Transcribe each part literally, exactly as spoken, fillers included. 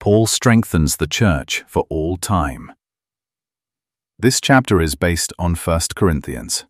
Paul strengthens the church for all time. This chapter is based on First Corinthians.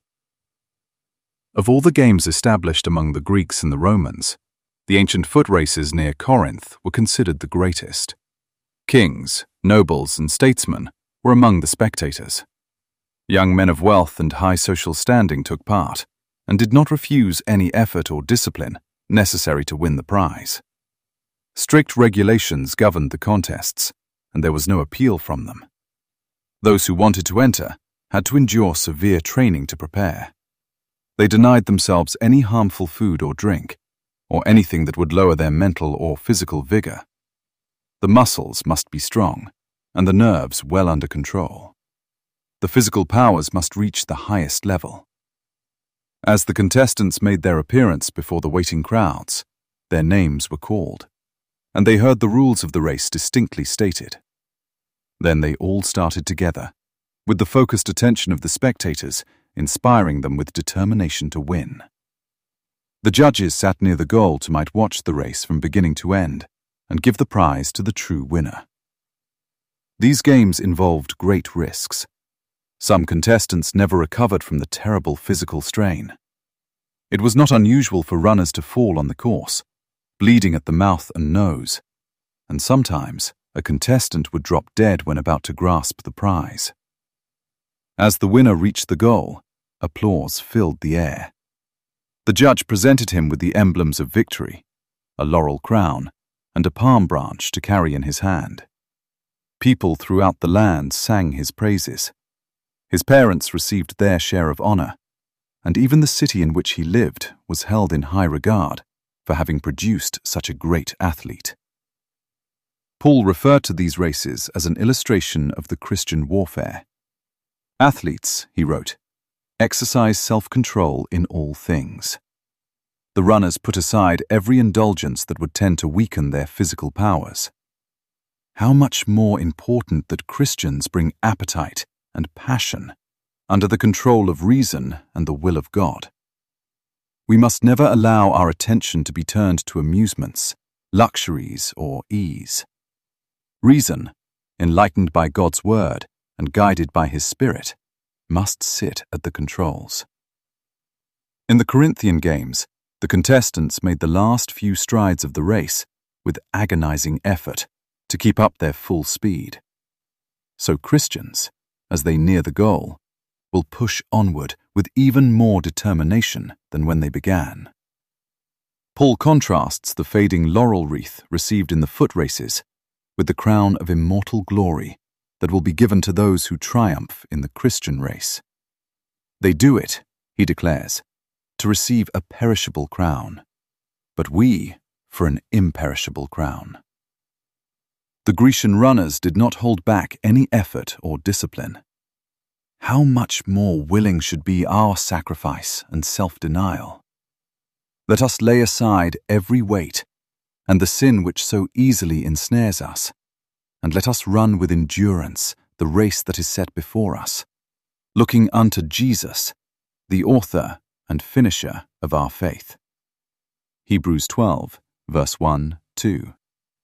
Of all the games established among the Greeks and the Romans, the ancient foot races near Corinth were considered the greatest. Kings, nobles, and statesmen were among the spectators. Young men of wealth and high social standing took part, and did not refuse any effort or discipline necessary to win the prize. Strict regulations governed the contests, and there was no appeal from them. Those who wanted to enter had to endure severe training to prepare. They denied themselves any harmful food or drink, or anything that would lower their mental or physical vigor. The muscles must be strong, and the nerves well under control. The physical powers must reach the highest level. As the contestants made their appearance before the waiting crowds, their names were called, and they heard the rules of the race distinctly stated. Then they all started together, with the focused attention of the spectators inspiring them with determination to win. The judges sat near the goal to might watch the race from beginning to end and give the prize to the true winner. These games involved great risks. Some contestants never recovered from the terrible physical strain. It was not unusual for runners to fall on the course, bleeding at the mouth and nose, and sometimes a contestant would drop dead when about to grasp the prize. As the winner reached the goal, applause filled the air. The judge presented him with the emblems of victory, a laurel crown, and a palm branch to carry in his hand. People throughout the land sang his praises. His parents received their share of honor, and even the city in which he lived was held in high regard for having produced such a great athlete. Paul referred to these races as an illustration of the Christian warfare. Athletes, he wrote, exercise self-control in all things. The runners put aside every indulgence that would tend to weaken their physical powers. How much more important that Christians bring appetite and passion under the control of reason and the will of God. We must never allow our attention to be turned to amusements, luxuries, or ease. Reason, enlightened by God's word and guided by His Spirit, must sit at the controls. In the Corinthian games, the contestants made the last few strides of the race with agonizing effort to keep up their full speed. So Christians, as they near the goal, will push onward with even more determination than when they began. Paul contrasts the fading laurel wreath received in the foot races with the crown of immortal glory that will be given to those who triumph in the Christian race. They do it, he declares, to receive a perishable crown, but we for an imperishable crown. The Grecian runners did not hold back any effort or discipline. How much more willing should be our sacrifice and self-denial? Let us lay aside every weight and the sin which so easily ensnares us, and let us run with endurance the race that is set before us, looking unto Jesus, the author and finisher of our faith. Hebrews twelve, verse one, two.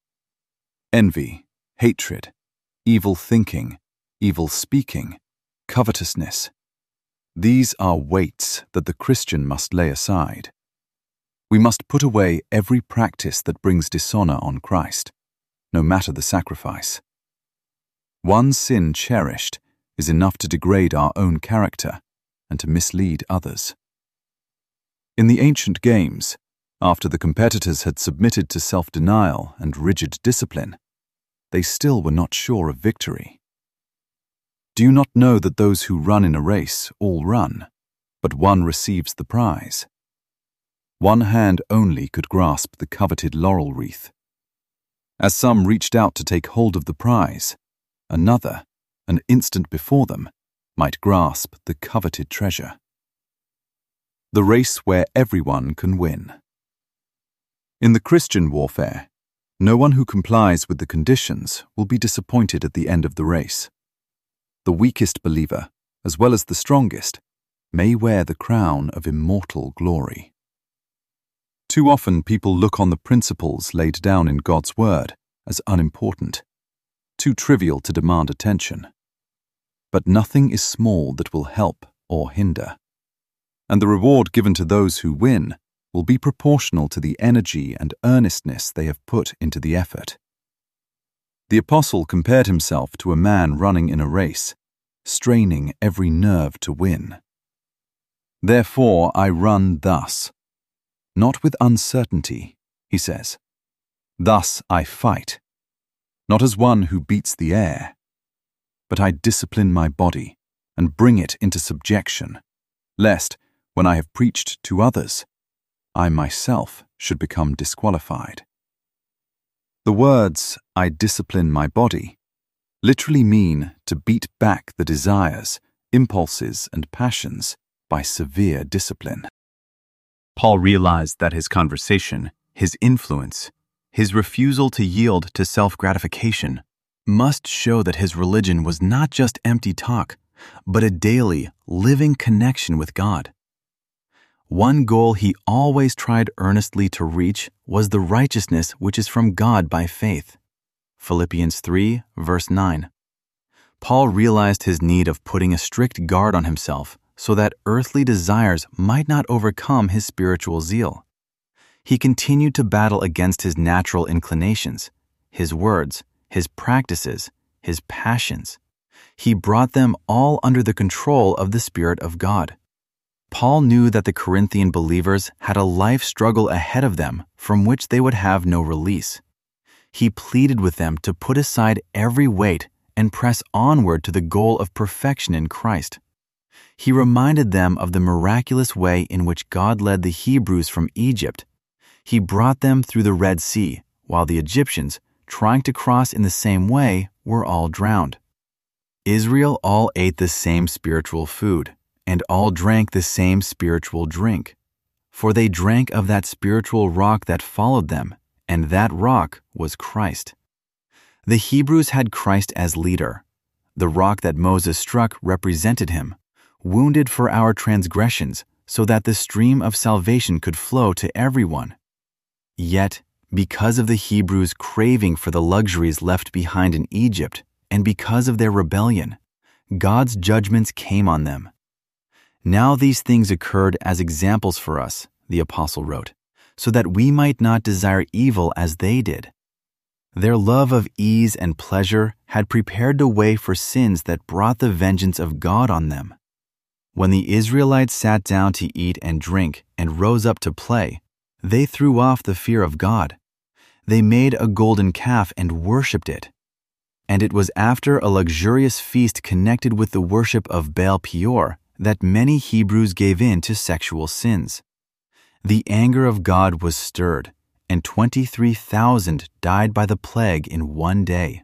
Envy, hatred, evil thinking, evil speaking, covetousness. These are weights that the Christian must lay aside. We must put away every practice that brings dishonor on Christ, no matter the sacrifice. One sin cherished is enough to degrade our own character and to mislead others. In the ancient games, after the competitors had submitted to self-denial and rigid discipline, they still were not sure of victory. Do you not know that those who run in a race all run, but one receives the prize? One hand only could grasp the coveted laurel wreath. As some reached out to take hold of the prize, another, an instant before them, might grasp the coveted treasure. The race where everyone can win. In the Christian warfare, no one who complies with the conditions will be disappointed at the end of the race. The weakest believer, as well as the strongest, may wear the crown of immortal glory. Too often people look on the principles laid down in God's Word as unimportant, too trivial to demand attention. But nothing is small that will help or hinder, and the reward given to those who win will be proportional to the energy and earnestness they have put into the effort. The apostle compared himself to a man running in a race, straining every nerve to win. Therefore I run thus, not with uncertainty, he says. Thus I fight, not as one who beats the air, but I discipline my body and bring it into subjection, lest, when I have preached to others, I myself should become disqualified. The words, I discipline my body, literally mean to beat back the desires, impulses, and passions by severe discipline. Paul realized that his conversation, his influence, his refusal to yield to self-gratification must show that his religion was not just empty talk, but a daily, living connection with God. One goal he always tried earnestly to reach was the righteousness which is from God by faith. Philippians three, verse nine. Paul realized his need of putting a strict guard on himself so that earthly desires might not overcome his spiritual zeal. He continued to battle against his natural inclinations, his words, his practices, his passions. He brought them all under the control of the Spirit of God. Paul knew that the Corinthian believers had a life struggle ahead of them from which they would have no release. He pleaded with them to put aside every weight and press onward to the goal of perfection in Christ. He reminded them of the miraculous way in which God led the Hebrews from Egypt. He brought them through the Red Sea, while the Egyptians, trying to cross in the same way, were all drowned. Israel all ate the same spiritual food, and all drank the same spiritual drink. For they drank of that spiritual rock that followed them, and that rock was Christ. The Hebrews had Christ as leader. The rock that Moses struck represented him, wounded for our transgressions, so that the stream of salvation could flow to everyone. Yet, because of the Hebrews' craving for the luxuries left behind in Egypt, and because of their rebellion, God's judgments came on them. Now these things occurred as examples for us, the apostle wrote, so that we might not desire evil as they did. Their love of ease and pleasure had prepared the way for sins that brought the vengeance of God on them. When the Israelites sat down to eat and drink and rose up to play, they threw off the fear of God. They made a golden calf and worshipped it. And it was after a luxurious feast connected with the worship of Baal Peor that many Hebrews gave in to sexual sins. The anger of God was stirred, and twenty-three thousand died by the plague in one day.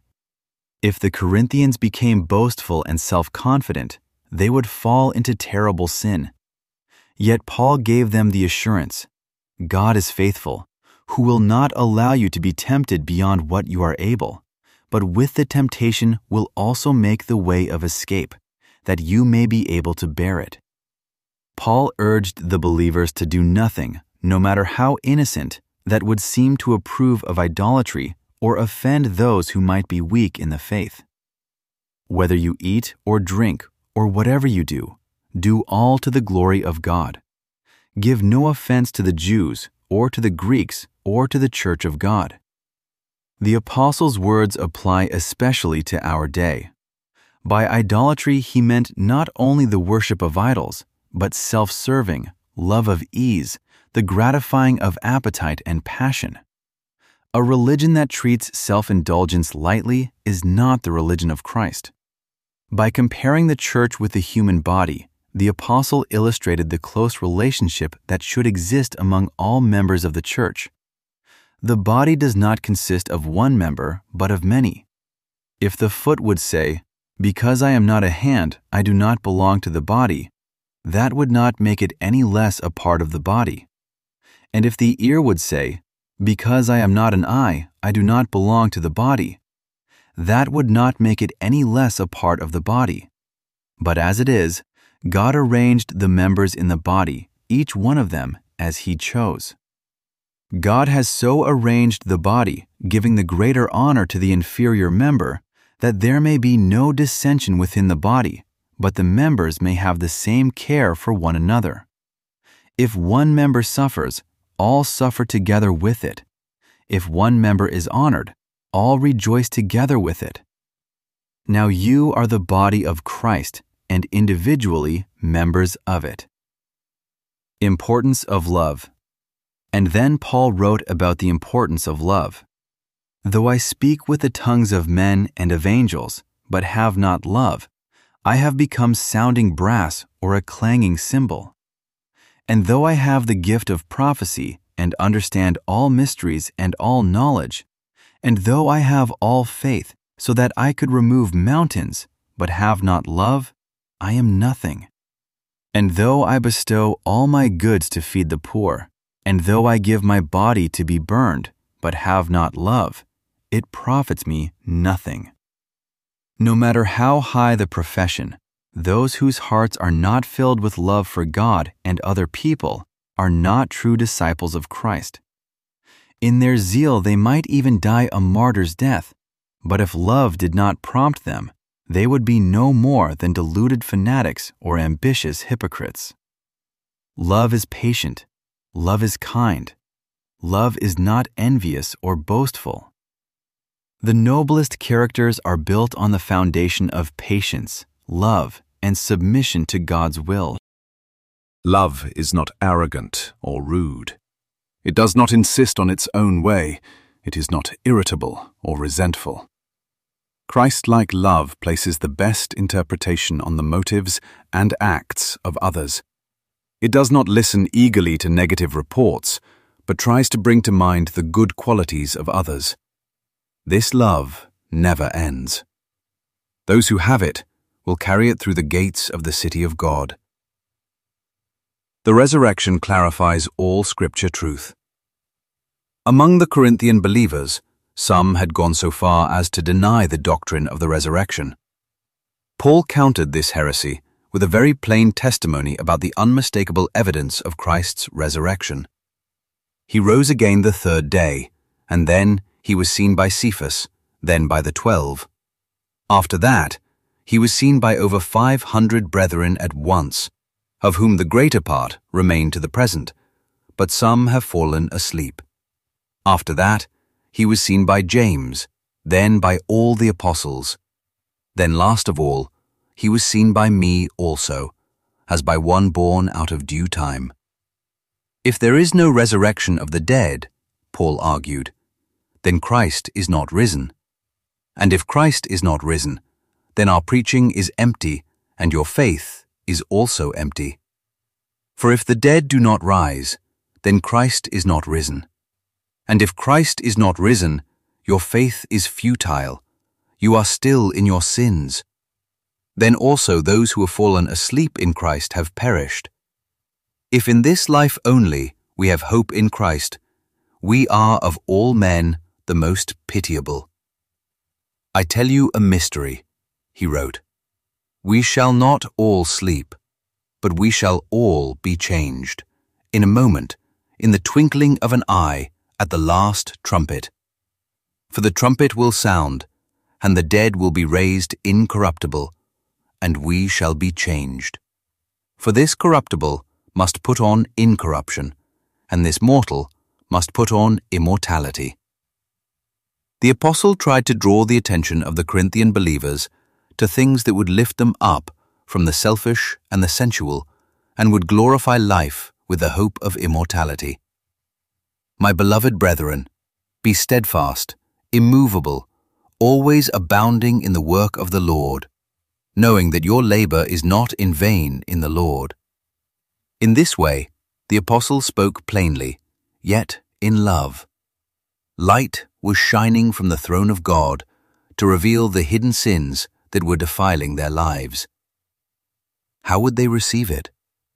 If the Corinthians became boastful and self-confident, they would fall into terrible sin. Yet Paul gave them the assurance, God is faithful, who will not allow you to be tempted beyond what you are able, but with the temptation will also make the way of escape, that you may be able to bear it. Paul urged the believers to do nothing, no matter how innocent, that would seem to approve of idolatry or offend those who might be weak in the faith. Whether you eat or drink or whatever you do, do all to the glory of God. Give no offense to the Jews or to the Greeks or to the church of God. The apostle's words apply especially to our day. By idolatry, he meant not only the worship of idols, but self-serving, love of ease, the gratifying of appetite and passion. A religion that treats self-indulgence lightly is not the religion of Christ. By comparing the church with the human body, the apostle illustrated the close relationship that should exist among all members of the church. The body does not consist of one member, but of many. If the foot would say, "Because I am not a hand, I do not belong to the body," that would not make it any less a part of the body. And if the ear would say, "Because I am not an eye, I do not belong to the body," that would not make it any less a part of the body. But as it is, God arranged the members in the body, each one of them, as He chose. God has so arranged the body, giving the greater honor to the inferior member, that there may be no dissension within the body, but the members may have the same care for one another. If one member suffers, all suffer together with it. If one member is honored, all rejoice together with it. Now you are the body of Christ, and individually members of it. Importance of love. And then Paul wrote about the importance of love. Though I speak with the tongues of men and of angels, but have not love, I have become sounding brass or a clanging cymbal. And though I have the gift of prophecy and understand all mysteries and all knowledge, and though I have all faith so that I could remove mountains, but have not love, I am nothing. And though I bestow all my goods to feed the poor, and though I give my body to be burned, but have not love, it profits me nothing. No matter how high the profession, those whose hearts are not filled with love for God and other people are not true disciples of Christ. In their zeal they might even die a martyr's death, but if love did not prompt them, they would be no more than deluded fanatics or ambitious hypocrites. Love is patient. Love is kind. Love is not envious or boastful. The noblest characters are built on the foundation of patience, love, and submission to God's will. Love is not arrogant or rude. It does not insist on its own way. It is not irritable or resentful. Christ-like love places the best interpretation on the motives and acts of others. It does not listen eagerly to negative reports, but tries to bring to mind the good qualities of others. This love never ends. Those who have it will carry it through the gates of the city of God. The resurrection clarifies all Scripture truth. Among the Corinthian believers, some had gone so far as to deny the doctrine of the resurrection. Paul countered this heresy with a very plain testimony about the unmistakable evidence of Christ's resurrection. He rose again the third day, and then he was seen by Cephas, then by the twelve. After that, he was seen by over five hundred brethren at once, of whom the greater part remain to the present, but some have fallen asleep. After that, he was seen by James, then by all the apostles. Then last of all, he was seen by me also, as by one born out of due time. If there is no resurrection of the dead, Paul argued, then Christ is not risen. And if Christ is not risen, then our preaching is empty, and your faith is also empty. For if the dead do not rise, then Christ is not risen. And if Christ is not risen, your faith is futile. You are still in your sins. Then also those who have fallen asleep in Christ have perished. If in this life only we have hope in Christ, we are of all men the most pitiable. I tell you a mystery, he wrote. We shall not all sleep, but we shall all be changed, in a moment, in the twinkling of an eye, at the last trumpet. For the trumpet will sound, and the dead will be raised incorruptible, and we shall be changed. For this corruptible must put on incorruption, and this mortal must put on immortality. The apostle tried to draw the attention of the Corinthian believers to things that would lift them up from the selfish and the sensual, and would glorify life with the hope of immortality. My beloved brethren, be steadfast, immovable, always abounding in the work of the Lord, knowing that your labor is not in vain in the Lord. In this way, the apostle spoke plainly, yet in love. Light was shining from the throne of God to reveal the hidden sins that were defiling their lives. How would they receive it?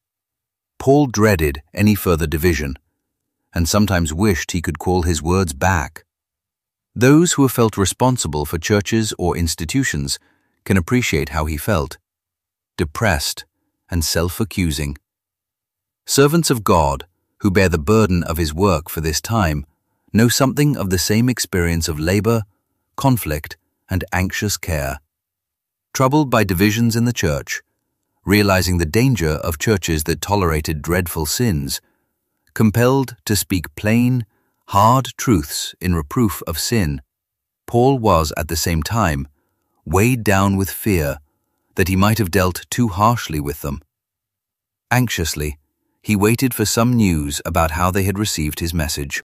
Paul dreaded any further division, and sometimes wished he could call his words back. Those who have felt responsible for churches or institutions can appreciate how he felt, depressed and self-accusing. Servants of God who bear the burden of his work for this time, know something of the same experience of labor, conflict, and anxious care. Troubled by divisions in the church, realizing the danger of churches that tolerated dreadful sins, compelled to speak plain, hard truths in reproof of sin, Paul was at the same time weighed down with fear that he might have dealt too harshly with them. Anxiously, he waited for some news about how they had received his message.